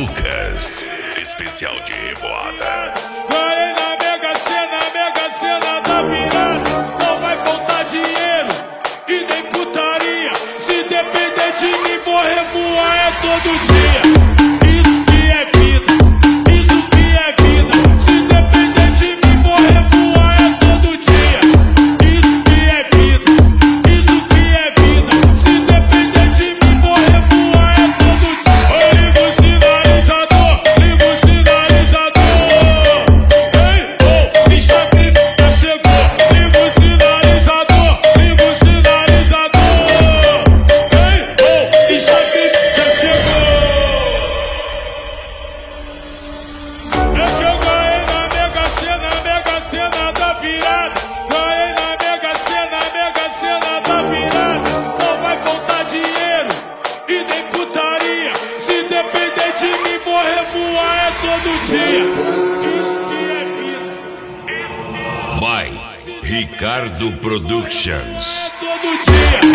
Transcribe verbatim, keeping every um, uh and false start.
Lucas, especial de revoada. Ganhei na Mega Sena, Mega Sena da virada. Não vai faltar dinheiro e nem putaria. Se depender de mim, vou revoar é todo dia. Isso que é vida, isso que é vida. Se depender de mim, vou revoar é todo dia. Isso que é vida, isso que é vida. Se depender de mim, vou revoar é todo dia. Eu ligo o sinalizador, ligo o sinalizador. Ei, oh, pista crime já chegou. Ligo o sinalizador, ligo o sinalizador. Ei, oh, pista crime já chegou. É que eu ganhei na Mega Sena, Mega Sena da virada. Ganhei na Mega Sena, Mega Sena da virada. Não vai faltar dinheiro e nem putaria. Se depender de mim, vou revoar é todo dia. Isso que é vida, isso que é By Ricardo Productions. todo dia.